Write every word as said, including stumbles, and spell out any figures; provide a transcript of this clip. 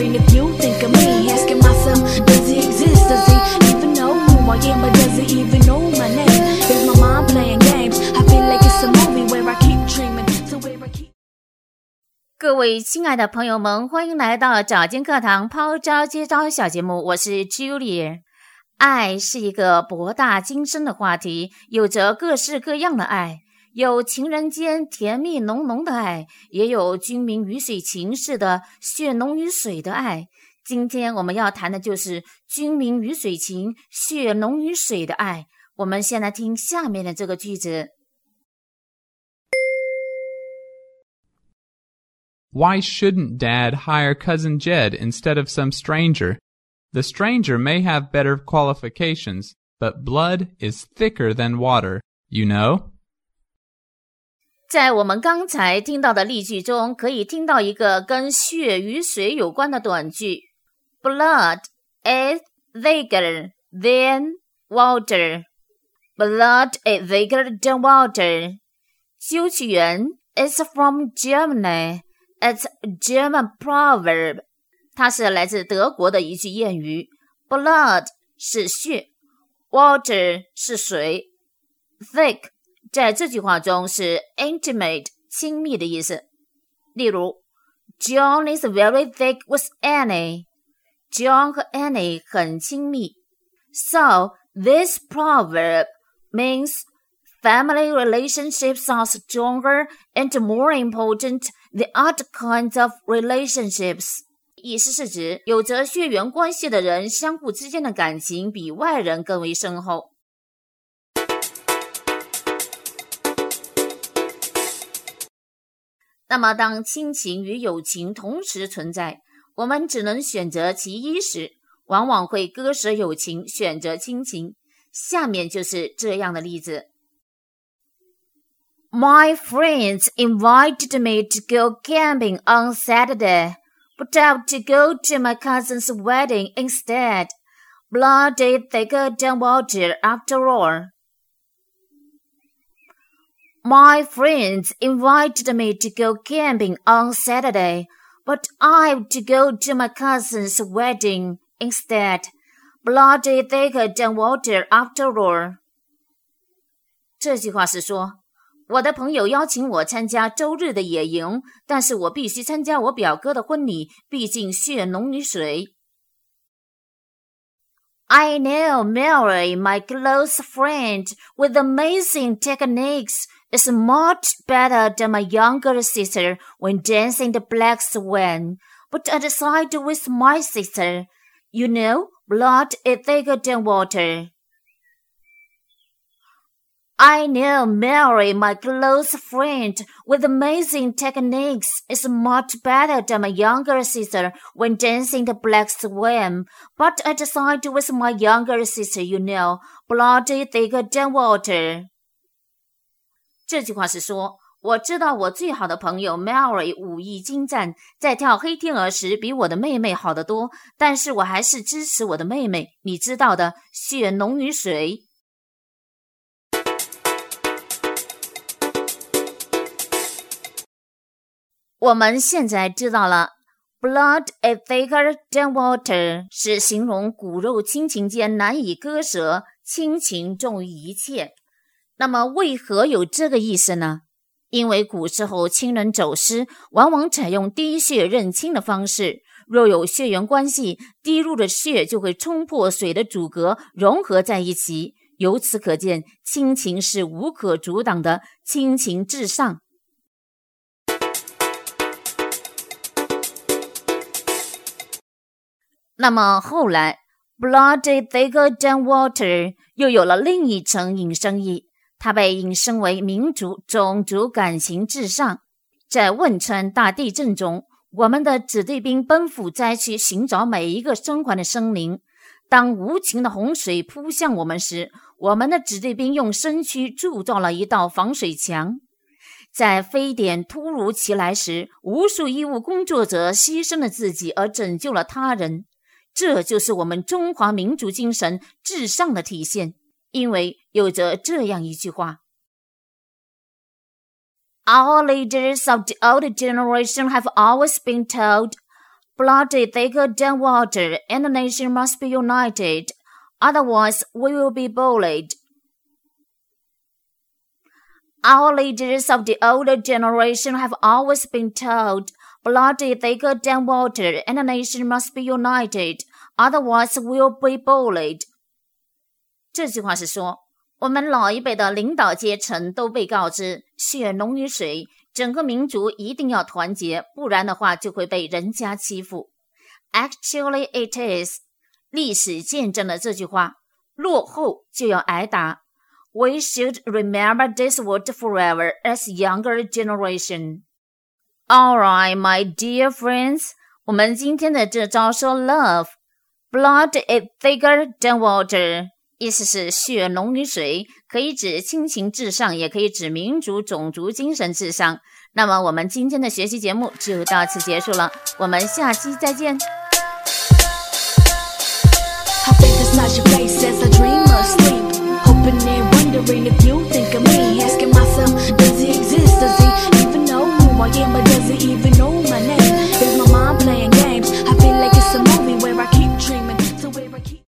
wondering if you think of me, asking myself, does he exist? Does he even know who I am? But does he even know my name? Is my mind playing games? I feel like it's a movie where I keep dreaming, so where I keep... 各位亲爱的朋友们，欢迎来到早间课堂抛招接招小节目，我是 Julia。 爱是一个博大精深的话题，有着各式各样的爱，有情人间甜蜜浓浓的爱，也有君临鱼水情似的血浓于水的爱。今天我们要谈的就是君临鱼水情，血浓于水的爱。我们先来听下面的这个句子。 Why shouldn't Dad hire Cousin Jed instead of some stranger? The stranger may have better qualifications, but blood is thicker than water, you know? 在我们刚才听到的例句中，可以听到一个跟血与水有关的短句。Blood is thicker than water. Blood is thicker than water. 休戚元 is from Germany.It's a German proverb. 它是来自德国的一句谚语。Blood 是血， water 是水， thick 在这句话中是 intimate 亲密的意思。例如 John is very thick with Annie. John 和 Annie 很亲密。 So this proverb means family relationships are stronger and more important than other kinds of relationships. 意思是指有着血缘关系的人相互之间的感情比外人更为深厚。那么当亲情与友情同时存在，我们只能选择其一时，往往会割舍友情，选择亲情。下面就是这样的例子。My friends invited me to go camping on Saturday, but I have to go to my cousin's wedding instead. Blood is thicker than water after all. My friends invited me to go camping on Saturday, but I have to go to my cousin's wedding instead. Blood is thicker than water after all. 这句话是说，我的朋友邀请我参加周日的野营，但是我必须参加我表哥的婚礼，毕竟血浓于水。I know Mary, my close friend, with amazing techniques, is much better than my younger sister when dancing the black swan, but I decided with my sister. You know, blood is thicker than water.I know Mary, my close friend, with amazing techniques, is much better than my younger sister when dancing the black swan. But I decided with my younger sister, you know, blood is thicker than water. 这句话是说，我知道我最好的朋友 Mary 武艺精湛，在跳黑天鹅时比我的妹妹好得多，但是我还是支持我的妹妹，你知道的，血浓于水。我们现在知道了 Blood is thicker than water 是形容骨肉亲情间难以割舍，亲情重于一切。那么为何有这个意思呢？因为古时候亲人走失往往采用滴血认亲的方式，若有血缘关系，滴入的血就会冲破水的阻隔，融合在一起。由此可见，亲情是无可阻挡的，亲情至上。那么后来 Blood is thicker than water 又有了另一层引申义，它被引申为民族种族感情至上。在汶川大地震中，我们的子弟兵奔赴灾区寻找每一个生还的生灵。当无情的洪水扑向我们时，我们的子弟兵用身躯铸造了一道防水墙。在非典突如其来时，无数医务工作者牺牲了自己而拯救了他人。这就是我们中华民族精神至上的体现，因为有着这样一句话 Our leaders of the older generation have always been told, Blood is thicker than water, and the nation must be united. Otherwise, we will be bullied. Our leaders of the older generation have always been told, blood is thicker than water, and the nation must be united. Otherwise, we will be bullied. 这句话是说，我们老一辈的领导阶层都被告知，血浓于水，整个民族一定要团结，不然的话就会被人家欺负。Actually, it is. 历史见证了这句话，落后就要挨打。We should remember this word forever as younger generation. All right, my dear friends. 我们今天的这招说 love. Blood is thicker than water. 意思是血浓于水，可以指亲情至上，也可以指民族种族精神至上。那么我们今天的学习节目就到此结束了，我们下期再见。 I think it's not your place.